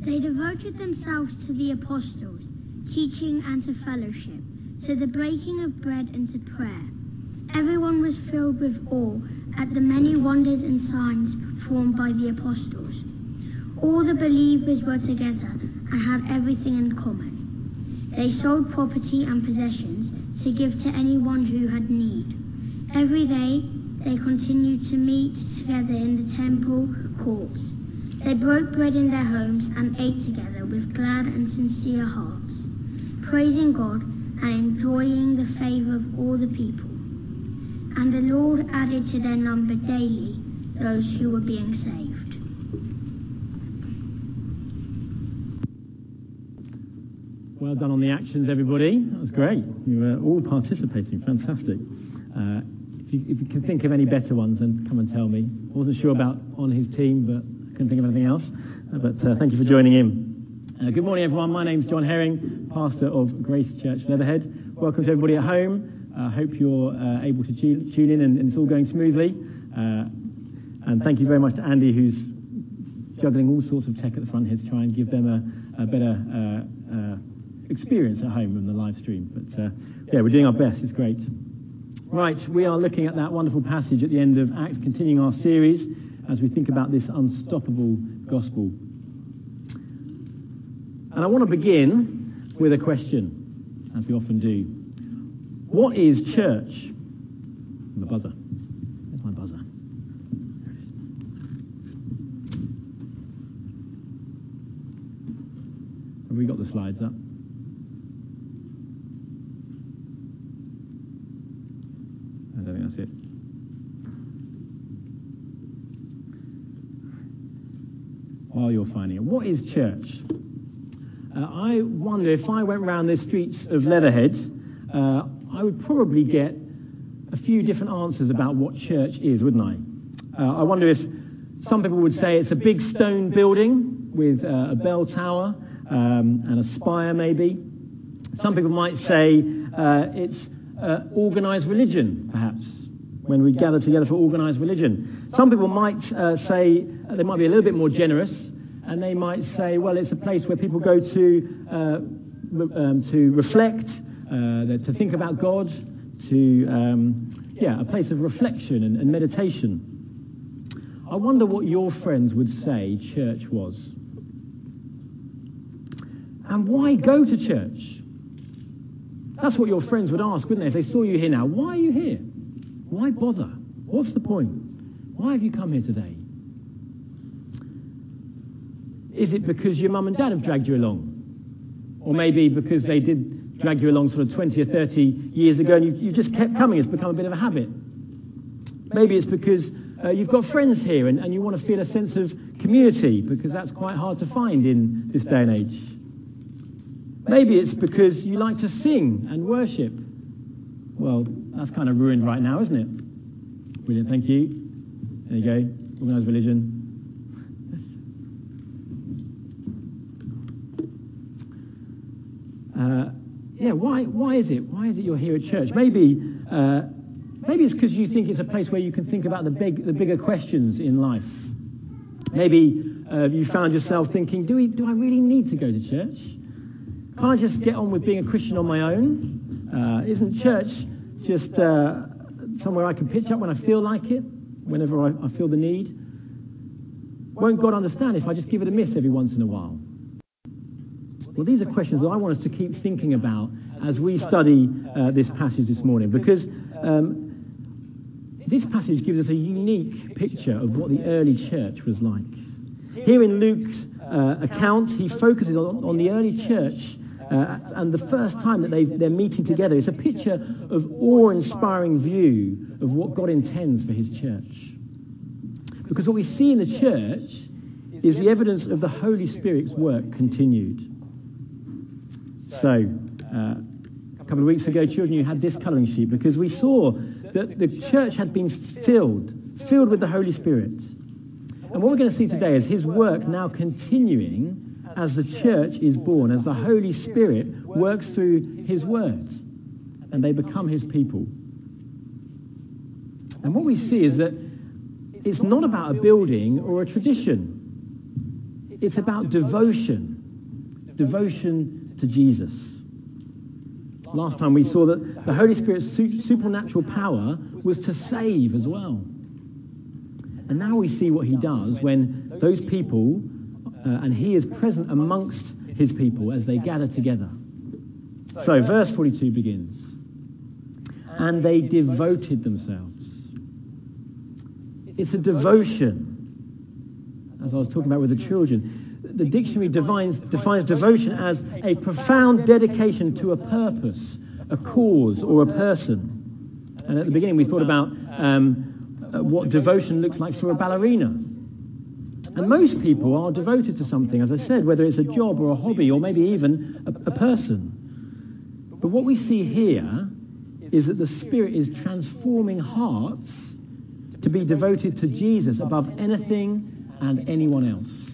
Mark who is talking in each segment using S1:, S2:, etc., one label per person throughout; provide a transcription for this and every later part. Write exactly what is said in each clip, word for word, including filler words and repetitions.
S1: They devoted themselves to the apostles, teaching and to fellowship, to the breaking of bread and to prayer. Everyone was filled with awe at the many wonders and signs performed by the apostles. All the believers were together and had everything in common. They sold property and possessions to give to anyone who had need. Every day they continued to meet together in the temple courts. They broke bread in their homes and ate together with glad and sincere hearts, praising God and enjoying the favor of all the people. And the Lord added to their number daily those who were being saved.
S2: Well done on the actions, everybody. That was great. You were all participating. Fantastic. Uh, if, you, if you can think of any better ones, then come and tell me. I wasn't sure about on his team, but I couldn't think of anything else. Uh, but uh, thank you for joining in. Uh, good morning, everyone. My name's John Herring, pastor of Grace Church Leatherhead. Welcome to everybody at home. I uh, hope you're uh, able to tune, tune in and, and it's all going smoothly. Uh, and thank you very much to Andy, who's juggling all sorts of tech at the front here to try and give them a, a better uh, uh, experience at home than the live stream. But uh, yeah, we're doing our best. It's great. Right, we are looking at that wonderful passage at the end of Acts, continuing our series as we think about this unstoppable gospel. And I want to begin with a question, as we often do. What is church? The buzzer. Where's my buzzer? There it is. Have we got the slides up? I don't think that's it. While you're finding it, what is church? Uh, I wonder if I went round the streets of Leatherhead, uh, I would probably get a few different answers about what church is, wouldn't I? Uh, I wonder if some people would say it's a big stone building with uh, a bell tower um, and a spire, maybe. Some people might say uh, it's uh, organised religion, perhaps, when we gather together for organised religion. Some people might uh, say, uh, they might be a little bit more generous, and they might say, well, it's a place where people go to uh, re- um, to reflect, uh, to think about God, to, um, yeah, a place of reflection and, and meditation. I wonder what your friends would say church was. And why go to church? That's what your friends would ask, wouldn't they, if they saw you here now. Why are you here? Why bother? What's the point? Why have you come here today? Is it because your mum and dad have dragged you along? Or maybe because they did drag you along sort of twenty or thirty years ago and you've, you've just kept coming, it's become a bit of a habit. Maybe it's because uh, you've got friends here and, and you want to feel a sense of community, because that's quite hard to find in this day and age. Maybe it's because you like to sing and worship. Well, that's kind of ruined right now, isn't it? Brilliant, thank you. There you go, organised religion. Uh, yeah, why why is it? Why is it you're here at church? Maybe uh, maybe it's because you think it's a place where you can think about the big the bigger questions in life. Maybe uh, you found yourself thinking, do we do I really need to go to church? Can't I just get on with being a Christian on my own? Uh, isn't church just uh, somewhere I can pitch up when I feel like it, whenever I, I feel the need? Won't God understand if I just give it a miss every once in a while? Well, these are questions that I want us to keep thinking about as we study uh, this passage this morning, because um, this passage gives us a unique picture of what the early church was like. Here in Luke's uh, account, he focuses on, on the early church uh, and the first time that they've, they're meeting together. It's a picture of awe-inspiring view of what God intends for his church. Because what we see in the church is the evidence of the Holy Spirit's work continued. So, uh, a couple of weeks ago, children, you had this colouring sheet because we saw that the church had been filled, filled with the Holy Spirit. And what we're going to see today is his work now continuing as the church is born, as the Holy Spirit works through his word, and they become his people. And what we see is that it's not about a building or a tradition. It's about devotion, devotion to Jesus. Last time we saw that the Holy Spirit's su- supernatural power was to save as well. And now we see what he does when those people, uh, and he is present amongst his people as they gather together. So verse forty-two begins. And they devoted themselves. It's a devotion, as I was talking about with the children. The dictionary defines, defines devotion as a profound dedication to a purpose, a cause, or a person. And at the beginning we thought about um, uh, what devotion looks like for a ballerina. And most people are devoted to something, as I said, whether it's a job or a hobby or maybe even a, a person. But what we see here is that the Spirit is transforming hearts to be devoted to Jesus above anything and anyone else.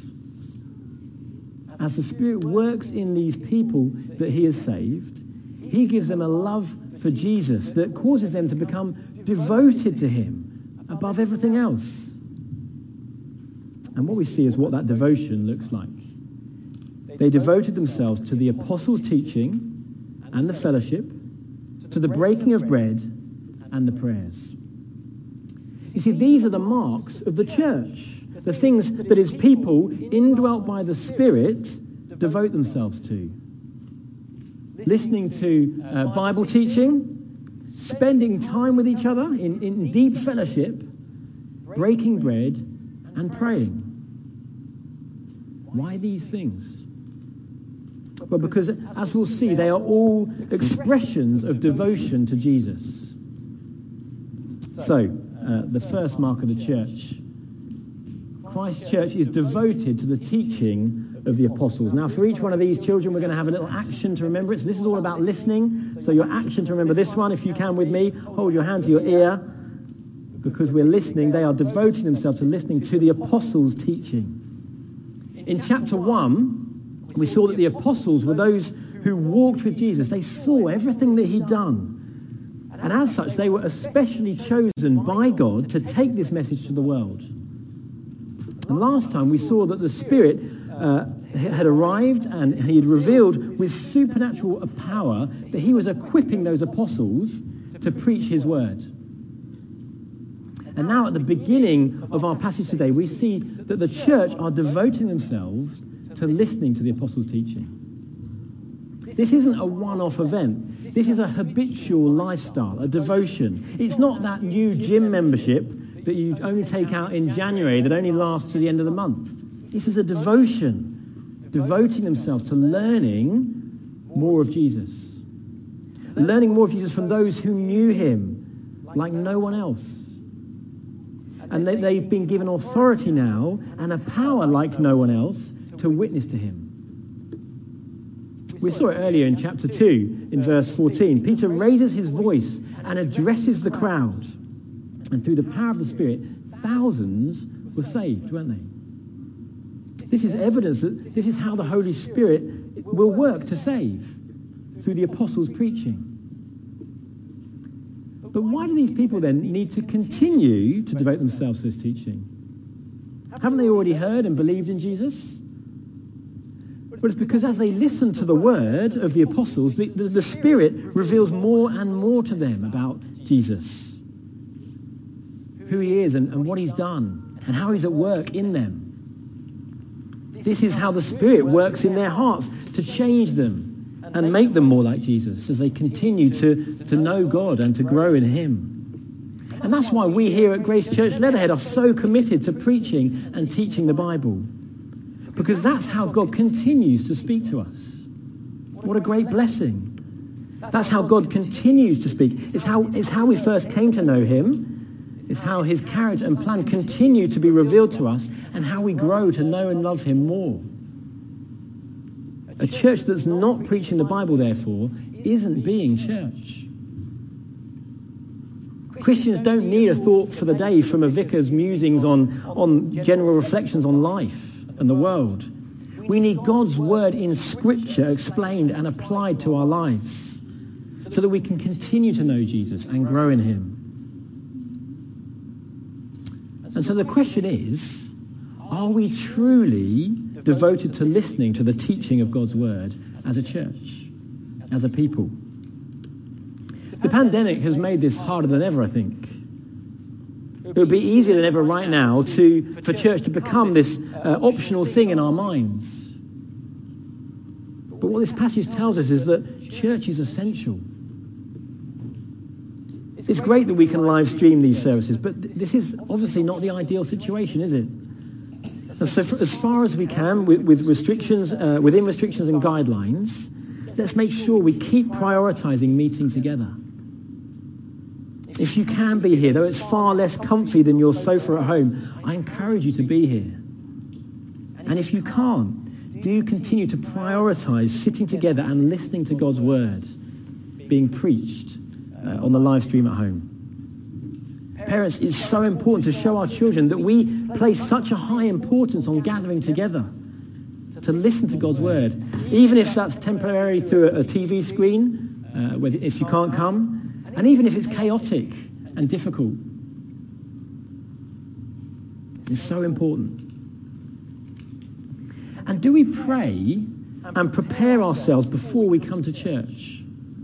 S2: As the Spirit works in these people that he has saved, he gives them a love for Jesus that causes them to become devoted to him above everything else. And what we see is what that devotion looks like. They devoted themselves to the apostles' teaching and the fellowship, to the breaking of bread and the prayers. You see, these are the marks of the church, the things that his people, indwelt by the Spirit, devote themselves to. Listening to uh, Bible teaching, spending time with each other in, in deep fellowship, breaking bread and praying. Why these things? Well, because, as we'll see, they are all expressions of devotion to Jesus. So, uh, the first mark of the church. Christ's church is devoted to the teaching of the apostles. Now, for each one of these children, we're going to have a little action to remember it. So this is all about listening. So your action to remember this one, if you can with me, hold your hand to your ear. Because we're listening, they are devoting themselves to listening to the apostles' teaching. In chapter one, we saw that the apostles were those who walked with Jesus. They saw everything that he'd done. And as such, they were especially chosen by God to take this message to the world. And last time we saw that the Spirit uh, had arrived and he had revealed with supernatural power that he was equipping those apostles to preach his word. And now at the beginning of our passage today, we see that the church are devoting themselves to listening to the apostles' teaching. This isn't a one-off event. This is a habitual lifestyle, a devotion. It's not that new gym membership that you only take out in January that only lasts to the end of the month. This is a devotion, devoting themselves to learning more of Jesus. Learning more of Jesus from those who knew him like no one else. And they, they've been given authority now and a power like no one else to witness to him. We saw it earlier in chapter two, in verse fourteen. Peter raises his voice and addresses the crowd. And through the power of the Spirit, thousands were saved, weren't they? This is evidence that this is how the Holy Spirit will work to save, through the apostles' preaching. But why do these people then need to continue to devote themselves to this teaching? Haven't they already heard and believed in Jesus? But it's because as they listen to the word of the apostles, the, the, the Spirit reveals more and more to them about Jesus, who he is and, and what he's done and how he's at work in them. This is how the Spirit works in their hearts to change them and make them more like Jesus as they continue to, to know God and to grow in him. And that's why we here at Grace Church Leatherhead are so committed to preaching and teaching the Bible. Because that's how God continues to speak to us. What a great blessing. That's how God continues to speak. It's how, it's how we first came to know him. It's how his character and plan continue to be revealed to us and how we grow to know and love him more. A church that's not preaching the Bible, therefore, isn't being church. Christians don't need a thought for the day from a vicar's musings on, on general reflections on life and the world. We need God's word in Scripture explained and applied to our lives so that we can continue to know Jesus and grow in him. And so the question is, are we truly devoted to listening to the teaching of God's word as a church, as a people. The pandemic has made this harder than ever, I think. It would be easier than ever right now to for church to become this uh, optional thing in our minds. But what this passage tells us is that church is essential. It's great that we can live stream these services, but this is obviously not the ideal situation, is it? And so for, as far as we can, with, with restrictions, uh, within restrictions and guidelines, let's make sure we keep prioritizing meeting together. If you can be here, though it's far less comfy than your sofa at home, I encourage you to be here. And if you can't, do continue to prioritize sitting together and listening to God's word being preached uh, on the live stream at home. Parents, it's so important to show our children that we place such a high importance on gathering together to listen to God's word, even if that's temporary through a, a T V screen, uh, whether, if you can't come, and even if it's chaotic and difficult. It's so important. And do we pray and prepare ourselves before we come to church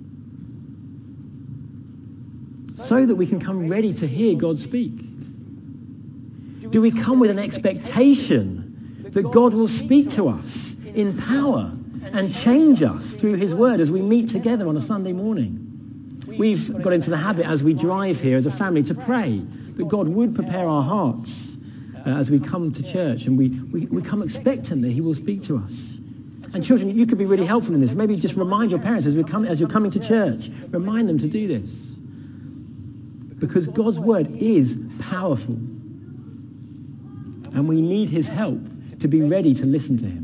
S2: so that we can come ready to hear God speak? Do we come with an expectation that God will speak to us in power and change us through his word as we meet together on a Sunday morning? We've got into the habit as we drive here as a family to pray that God would prepare our hearts uh, as we come to church, and we, we, we come expectant that he will speak to us. And children, you could be really helpful in this. Maybe just remind your parents as, we come, as you're coming to church, remind them to do this. Because God's word is powerful. And we need his help to be ready to listen to him.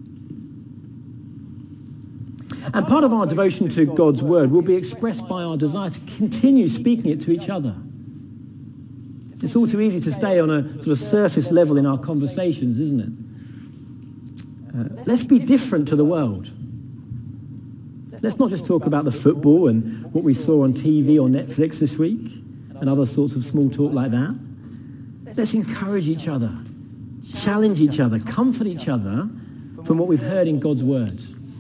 S2: And part of our devotion to God's word will be expressed by our desire to continue speaking it to each other. It's all too easy to stay on a sort of surface level in our conversations, isn't it? Uh, let's be different to the world. Let's not just talk about the football and what we saw on T V or Netflix this week and other sorts of small talk like that. Let's encourage each other, challenge each other, comfort each other from what we've heard in God's word.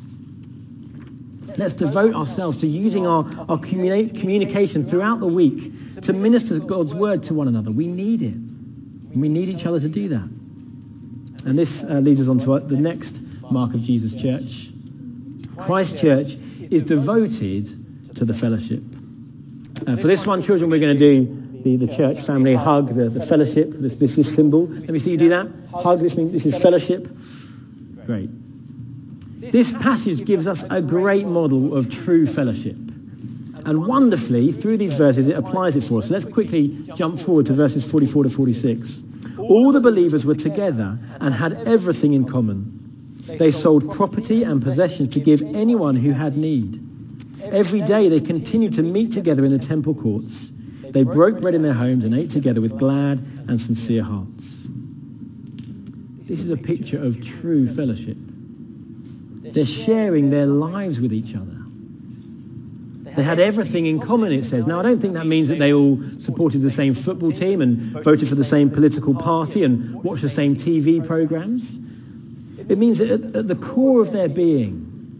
S2: Let's devote ourselves to using our, our communi- communication throughout the week to minister God's word to one another. We need it. And we need each other to do that. And this uh, leads us on to the next mark of Jesus' church. Christ Church is devoted to the fellowship. Uh, for this one, children, we're going to do the, the church family hug, the, the fellowship, this, this, this symbol. Let me see you do that. Hug, this means this is fellowship. Great. This passage gives us a great model of true fellowship. And wonderfully, through these verses, it applies it for us. So let's quickly jump forward to verses forty-four to forty-six. All the believers were together and had everything in common. They sold property and possessions to give anyone who had need. Every day they continued to meet together in the temple courts. They broke bread in their homes and ate together with glad and sincere hearts. This is a picture of true fellowship. They're sharing their lives with each other. They had everything in common, it says. Now, I don't think that means that they all supported the same football team and voted for the same political party and watched the same T V programs. It means that at, at the core of their being,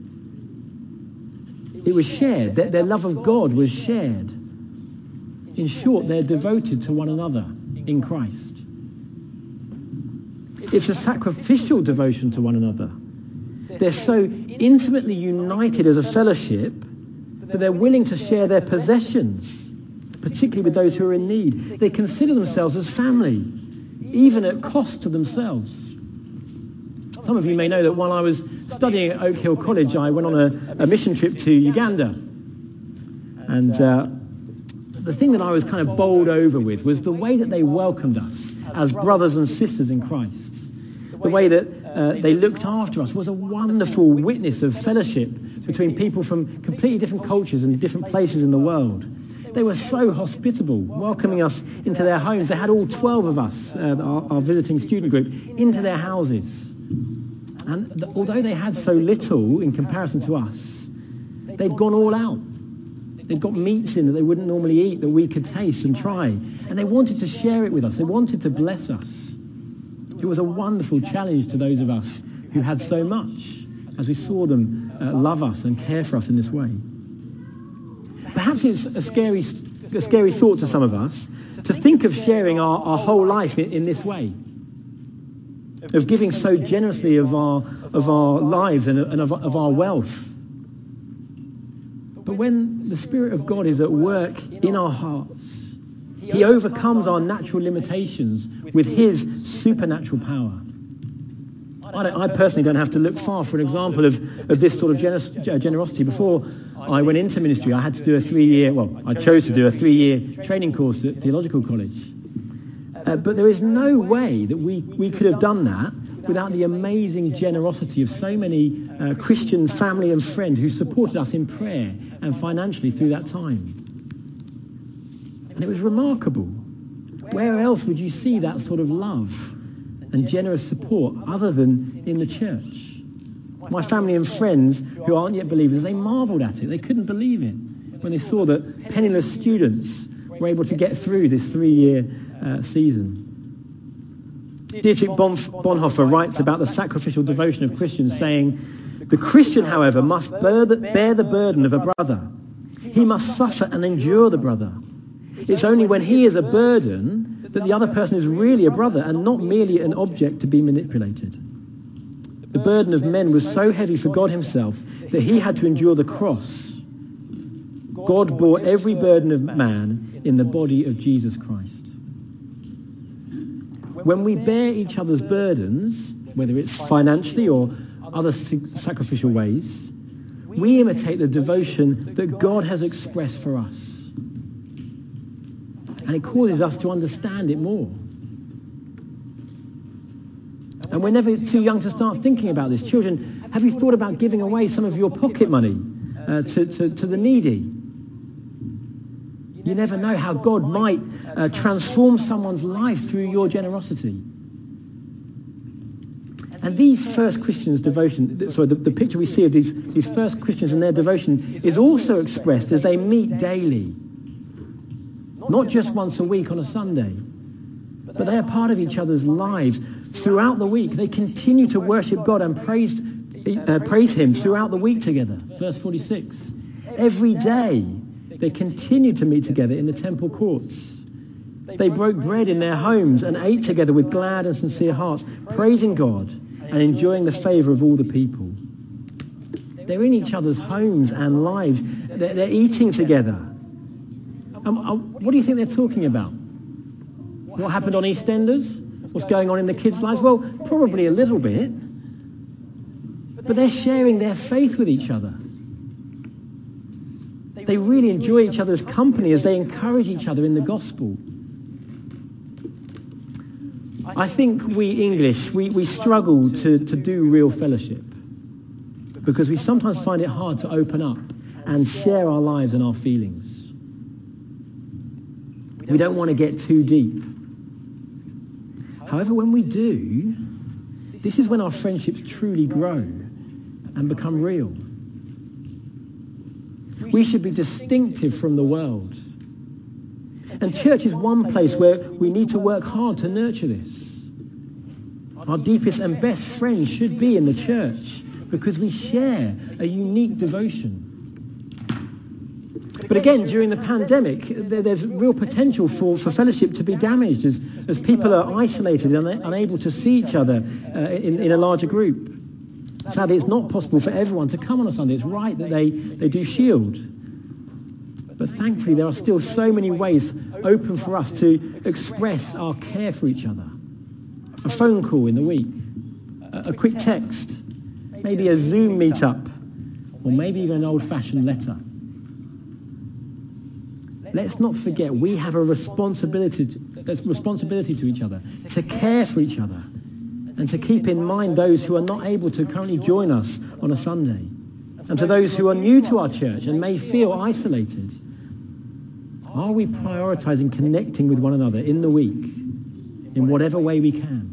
S2: it was shared. Their, their love of God was shared. In short, they're devoted to one another in Christ. It's a sacrificial devotion to one another. They're so intimately united as a fellowship that they're willing to share their possessions, particularly with those who are in need. They consider themselves as family, even at cost to themselves. Some of you may know that while I was studying at Oak Hill College, I went on a, a mission trip to Uganda. And uh, the thing that I was kind of bowled over with was the way that they welcomed us as brothers and sisters in Christ. The way that uh, they looked after us was a wonderful witness of fellowship between people from completely different cultures and different places in the world. They were so hospitable, welcoming us into their homes. They had all twelve of us, uh, our, our visiting student group, into their houses. And th- although they had so little in comparison to us, they'd gone all out. They'd got meats in that they wouldn't normally eat, that we could taste and try. And they wanted to share it with us. They wanted to bless us. It was a wonderful challenge to those of us who had so much, as we saw them uh, love us and care for us in this way. Perhaps it's a scary, a scary thought to some of us to think of sharing our, our whole life in, in this way, of giving so generously of our of our lives and, and of, of our wealth. But when the Spirit of God is at work in our hearts, he overcomes our natural limitations with his supernatural power. I, don't, I personally don't have to look far for an example of, of this sort of generous, generosity. Before I went into ministry, I had to do a three-year, well, I chose to do a three-year training course at theological college. Uh, but there is no way that we, we could have done that without the amazing generosity of so many uh, Christian family and friends who supported us in prayer and financially through that time. And it was remarkable. Where else would you see that sort of love and generous support other than in the church? My family and friends who aren't yet believers, they marveled at it. They couldn't believe it when they saw that penniless students were able to get through this three-year uh, season. Dietrich Bonhoeffer writes about the sacrificial devotion of Christians, saying, "The Christian, however, must bear the, bear the burden of a brother. He must suffer and endure the brother. It's only when he is a burden that the other person is really a brother and not merely an object to be manipulated. The burden of men was so heavy for God himself that he had to endure the cross. God bore every burden of man in the body of Jesus Christ." When we bear each other's burdens, whether it's financially or other sacrificial ways, we imitate the devotion that God has expressed for us. And it causes us to understand it more. And we're never too young to start thinking about this. Children, have you thought about giving away some of your pocket money uh, to, to, to the needy? You never know how God might uh, transform someone's life through your generosity. And these first Christians' devotion, sorry, the, the picture we see of these, these first Christians and their devotion is also expressed as they meet daily. Not just once a week on a Sunday, but they are part of each other's lives throughout the week. They continue to worship God and praise, uh, praise him throughout the week together. Verse forty-six. Every day, they continued to meet together in the temple courts. They broke bread in their homes and ate together with glad and sincere hearts, praising God and enjoying the favour of all the people. They're in each other's homes and lives. They're, they're eating together. Um, uh, what do you think they're talking about? What happened on EastEnders? What's going on in the kids' lives? Well, probably a little bit. But they're sharing their faith with each other. They really enjoy each other's company as they encourage each other in the gospel. I think we English, we, we struggle to, to do real fellowship because we sometimes find it hard to open up and share our lives and our feelings. We don't want to get too deep. However, when we do, this is when our friendships truly grow and become real. We should be distinctive from the world. And church is one place where we need to work hard to nurture this. Our deepest and best friends should be in the church because we share a unique devotion. But again, during the pandemic, there's real potential for, for fellowship to be damaged as, as people are isolated and unable to see each other uh, in, in a larger group. Sadly, it's not possible for everyone to come on a Sunday. It's right that they, they do shield. But thankfully, there are still so many ways open for us to express our care for each other. A phone call in the week, a, a quick text, maybe a Zoom meetup, or maybe even an old-fashioned letter. Let's not forget we have a responsibility to, a responsibility to each other, to care for each other, and to keep in mind those who are not able to currently join us on a Sunday. And to those who are new to our church and may feel isolated, are we prioritizing connecting with one another in the week, in whatever way we can?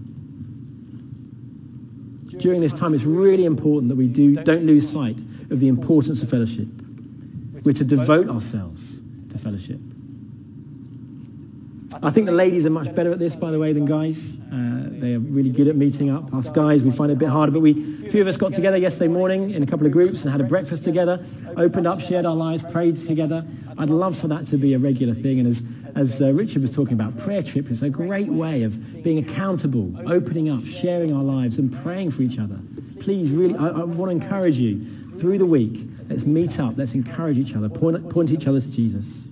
S2: During this time, it's really important that we do, don't lose sight of the importance of fellowship. We're to devote ourselves to fellowship. I think the ladies are much better at this, by the way, than guys. Uh, they are really good at meeting up. Us guys, we find it a bit harder, but we, a few of us got together yesterday morning in a couple of groups and had a breakfast together, opened up, shared our lives, prayed together. I'd love for that to be a regular thing. And as, as uh, Richard was talking about, prayer trip is a great way of being accountable, opening up, sharing our lives and praying for each other. Please, really, I, I want to encourage you through the week. Let's meet up. Let's encourage each other. Point, point each other to Jesus.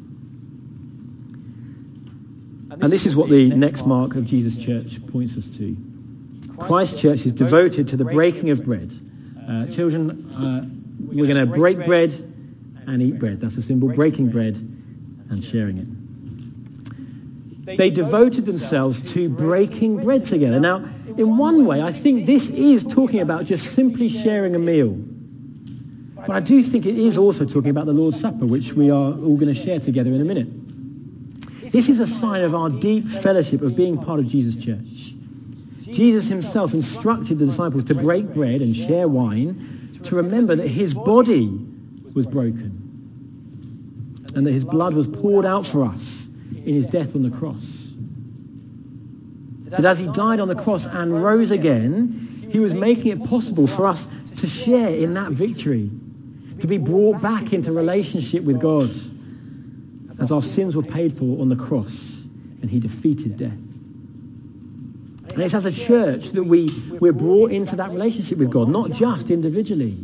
S2: And this is what the next mark of Jesus' church points us to. Christ's church is devoted to the breaking of bread. Uh, children, uh, we're going to break bread and eat bread. That's a symbol, breaking bread and sharing it. They devoted themselves to breaking bread together. Now, in one way, I think this is talking about just simply sharing a meal. But I do think it is also talking about the Lord's Supper, which we are all going to share together in a minute. This is a sign of our deep fellowship of being part of Jesus' church. Jesus himself instructed the disciples to break bread and share wine to remember that his body was broken and that his blood was poured out for us in his death on the cross. That as he died on the cross and rose again, he was making it possible for us to share in that victory, to be brought back into relationship with God, as our sins were paid for on the cross and he defeated death. And it's as a church that we, we're brought into that relationship with God, not just individually.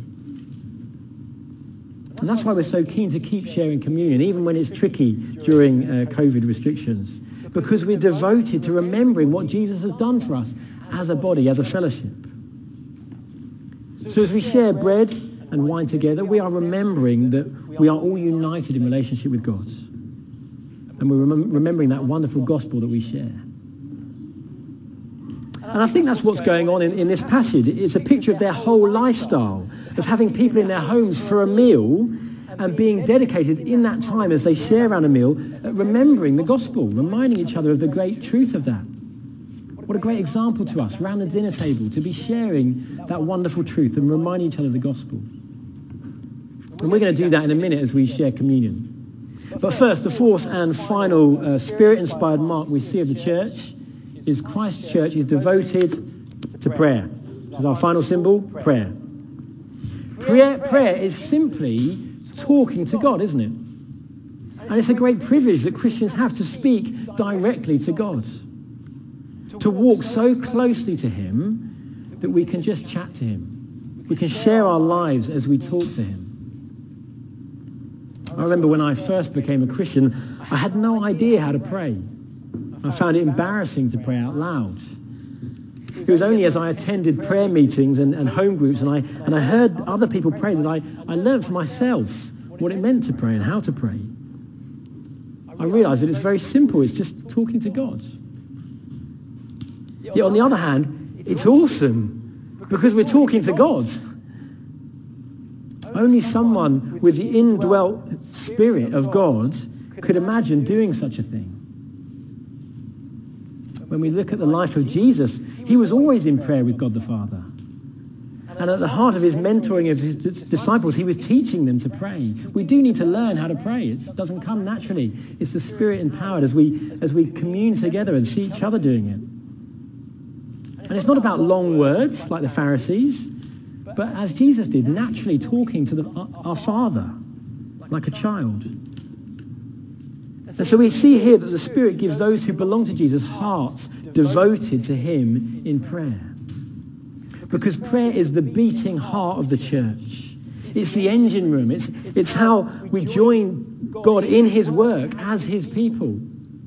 S2: And that's why we're so keen to keep sharing communion, even when it's tricky during uh, COVID restrictions, because we're devoted to remembering what Jesus has done for us as a body, as a fellowship. So as we share bread and wine together, we are remembering that we are all united in relationship with God. And we're rem- remembering that wonderful gospel that we share. And I think that's what's going on in, in this passage. It's a picture of their whole lifestyle, of having people in their homes for a meal and being dedicated in that time as they share around a meal, remembering the gospel, reminding each other of the great truth of that. What a great example to us, around the dinner table, to be sharing that wonderful truth and reminding each other of the gospel. And we're going to do that in a minute as we share communion. But first, the fourth and final uh, Spirit-inspired mark we see of the church is Christ's church is devoted to prayer. This is our final symbol, prayer. Prayer, prayer is simply talking to God, isn't it? And it's a great privilege that Christians have to speak directly to God, to walk so closely to him that we can just chat to him. We can share our lives as we talk to him. I remember when I first became a Christian, I had no idea how to pray. I found it embarrassing to pray out loud. It was only as I attended prayer meetings and, and home groups and I and I heard other people pray that I, I learned for myself what it meant to pray and how to pray. I realised that it's very simple. It's just talking to God. Yet on the other hand, it's awesome because we're talking to God. Only someone with the indwelt Spirit of God could imagine doing such a thing. When we look at the life of Jesus, he was always in prayer with God the Father. And at the heart of his mentoring of his disciples, he was teaching them to pray. We do need to learn how to pray. It doesn't come naturally. It's the Spirit empowered as we as we commune together and see each other doing it. And it's not about long words like the Pharisees, but as Jesus did, naturally talking to the, our Father like a child. And so we see here that the Spirit gives those who belong to Jesus hearts devoted to him in prayer. Because prayer is the beating heart of the church. It's the engine room. It's, it's how we join God in his work as his people.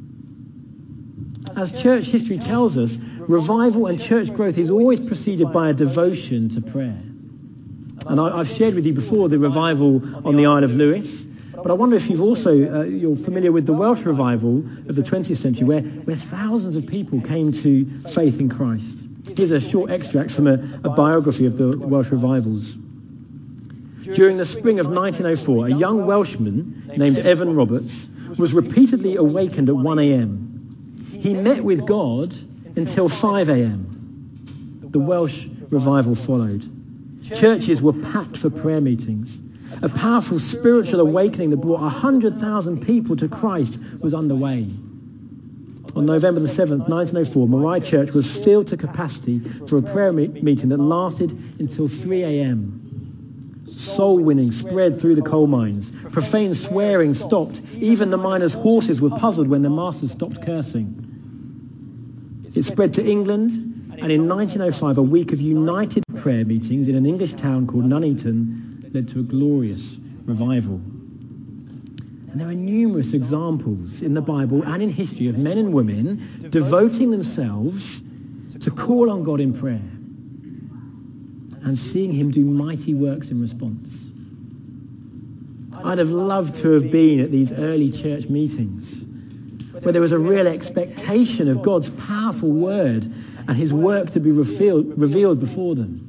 S2: As church history tells us, revival and church growth is always preceded by a devotion to prayer. And I, I've shared with you before the revival on the Isle of Lewis. But I wonder if you've also, uh, you're familiar with the Welsh revival of the twentieth century, where, where thousands of people came to faith in Christ. Here's a short extract from a, a biography of the Welsh revivals. During the spring of nineteen oh four, a young Welshman named Evan Roberts was repeatedly awakened at one a.m. He met with God until five a.m. The Welsh revival followed. Churches were packed for prayer meetings. A powerful spiritual awakening that brought one hundred thousand people to Christ was underway. On On November the seventh, nineteen oh four, Morai Church was filled to capacity for a prayer me- meeting that lasted until three a.m. Soul winning spread through the coal mines. Profane swearing stopped. Even the miners' horses were puzzled when the masters stopped cursing. It spread to England, and in nineteen oh five, a week of united prayer meetings in an English town called Nuneaton led to a glorious revival. And there are numerous examples in the Bible and in history of men and women devoting themselves to call on God in prayer and seeing him do mighty works in response. I'd have loved to have been at these early church meetings where there was a real expectation of God's powerful word and his work to be revealed, revealed before them.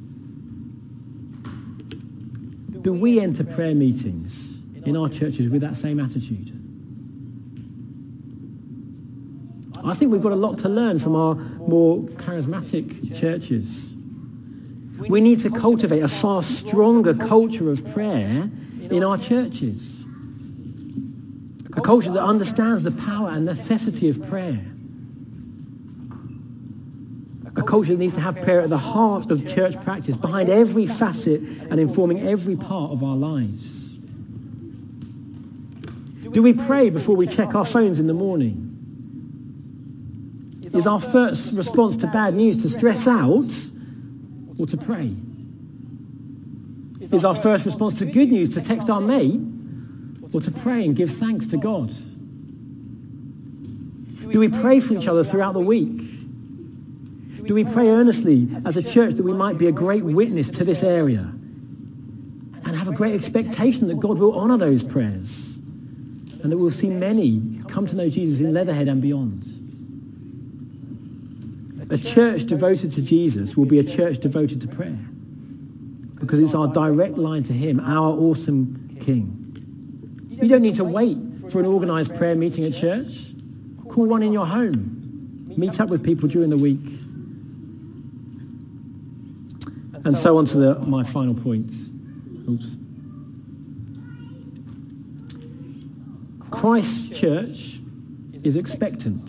S2: Do we enter prayer meetings in our churches with that same attitude? I think we've got a lot to learn from our more charismatic churches. We need to cultivate a far stronger culture of prayer in our churches. A culture that understands the power and necessity of prayer. A culture that needs to have prayer at the heart of church practice, behind every facet and informing every part of our lives. Do we pray before we check our phones in the morning? Is our first response to bad news to stress out or to pray? Is our first response to good news to text our mate or to pray and give thanks to God? Do we pray for each other throughout the week? Do we pray earnestly as a church that we might be a great witness to this area and have a great expectation that God will honour those prayers and that we'll see many come to know Jesus in Leatherhead and beyond? A church devoted to Jesus will be a church devoted to prayer because it's our direct line to him, our awesome King. You don't need to wait for an organised prayer meeting at church. Call one in your home. Meet up with people during the week. And so on to the, my final point. Oops. Christ's church is expectant.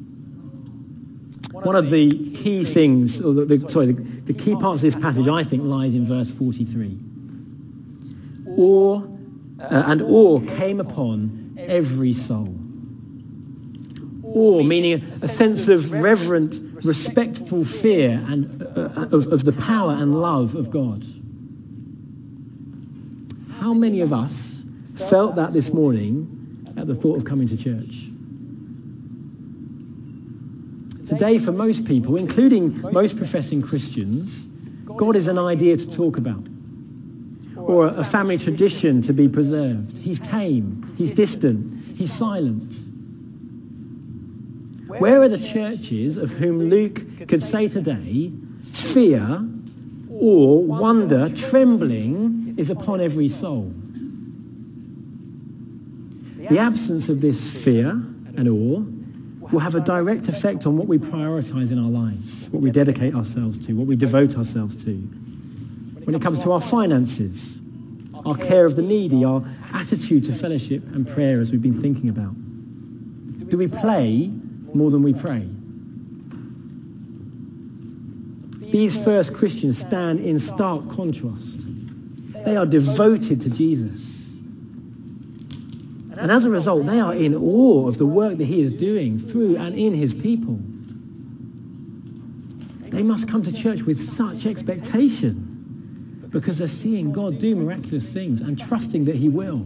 S2: One of the key things, or the, the, sorry, the, the key parts of this passage, I think, lies in verse forty-three. Awe, uh, and awe came upon every soul. Awe, meaning a sense of reverent, respectful fear and uh, of, of the power and love of God. How many of us felt that this morning at the thought of coming to church? Today, for most people, including most professing Christians, God is an idea to talk about, or a family tradition to be preserved. He's tame, he's distant, he's silent. Where are the churches of whom Luke could say today, fear, awe, wonder, trembling is upon every soul? The absence of this fear and awe will have a direct effect on what we prioritize in our lives, what we dedicate ourselves to, what we devote ourselves to. When it comes to our finances, our care of the needy, our attitude to fellowship and prayer, as we've been thinking about. Do we play more than we pray? These first Christians stand in stark contrast. They are devoted to Jesus. And as a result, they are in awe of the work that he is doing through and in his people. They must come to church with such expectation because they're seeing God do miraculous things and trusting that he will.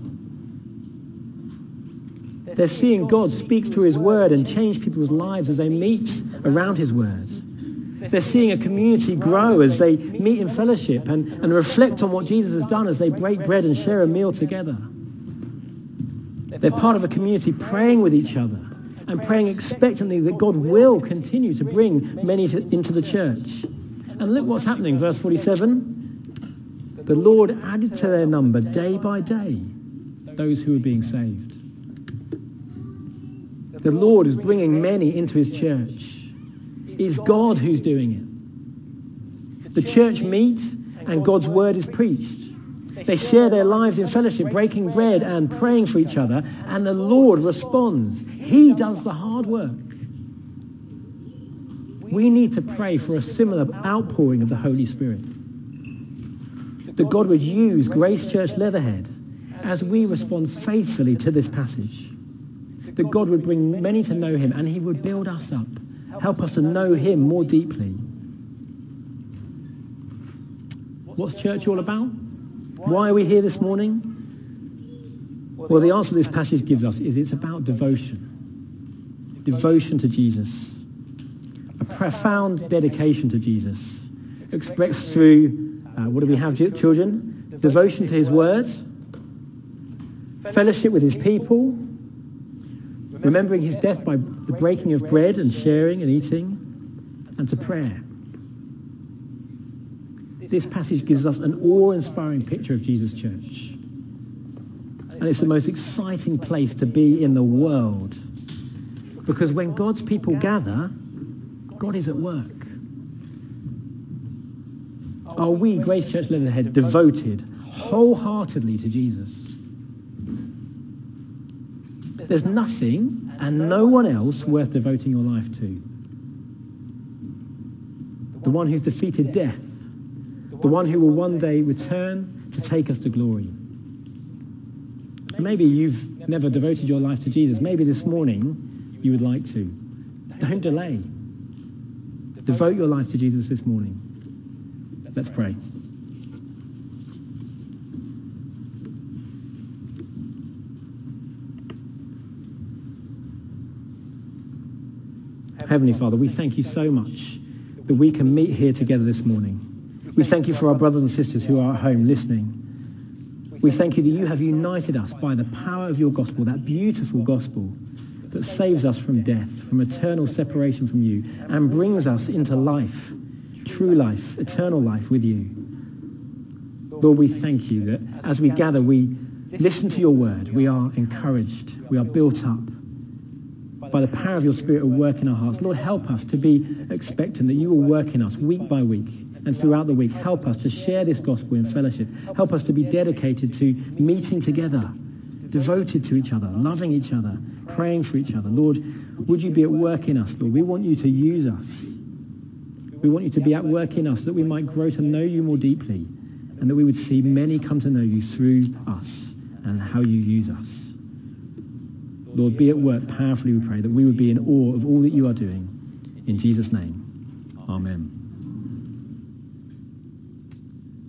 S2: They're seeing God speak through his word and change people's lives as they meet around his words. They're seeing a community grow as they meet in fellowship and, and reflect on what Jesus has done as they break bread and share a meal together. They're part of a community praying with each other and praying expectantly that God will continue to bring many to, into the church. And look what's happening, verse forty-seven. The Lord added to their number day by day those who were being saved. The Lord is bringing many into his church. It's God who's doing it. The church meets and God's word is preached. They share their lives in fellowship, breaking bread and praying for each other, and the Lord responds. He does the hard work. we need to pray for a similar outpouring of the Holy Spirit. That God would use Grace Church Leatherhead as we respond faithfully to this passage. That God would bring many to know him and he would build us up, help us to know him more deeply. What's church all about? Why are we here this morning? Well, the answer this passage gives us is it's about devotion. Devotion to Jesus. A profound dedication to Jesus. Expressed through, uh, what do we have, children? Devotion to his words. Fellowship with his people. Remembering his death by the breaking of bread and sharing and eating. And to prayer. This passage gives us an awe-inspiring picture of Jesus' church. And it's the most exciting place to be in the world. Because when God's people gather, God is at work. Are we, Grace Church Leatherhead, devoted wholeheartedly to Jesus? There's nothing and no one else worth devoting your life to. The one who's defeated death. The one who will one day return to take us to glory. Maybe you've never devoted your life to Jesus. Maybe this morning you would like to. Don't delay. Devote your life to Jesus this morning. Let's pray. Heavenly Father, we thank you so much that we can meet here together this morning. We thank you for our brothers and sisters who are at home listening. We thank you that you have united us by the power of your gospel, that beautiful gospel that saves us from death, from eternal separation from you, and brings us into life, true life, eternal life with you. Lord, we thank you that as we gather, we listen to your word. We are encouraged. We are built up by the power of your Spirit at work in our hearts. Lord, help us to be expectant that you will work in us week by week. And throughout the week, help us to share this gospel in fellowship. Help us to be dedicated to meeting together, devoted to each other, loving each other, praying for each other. Lord, would you be at work in us, Lord? We want you to use us. We want you to be at work in us that we might grow to know you more deeply and that we would see many come to know you through us and how you use us. Lord, be at work powerfully, we pray, that we would be in awe of all that you are doing. In Jesus' name, amen.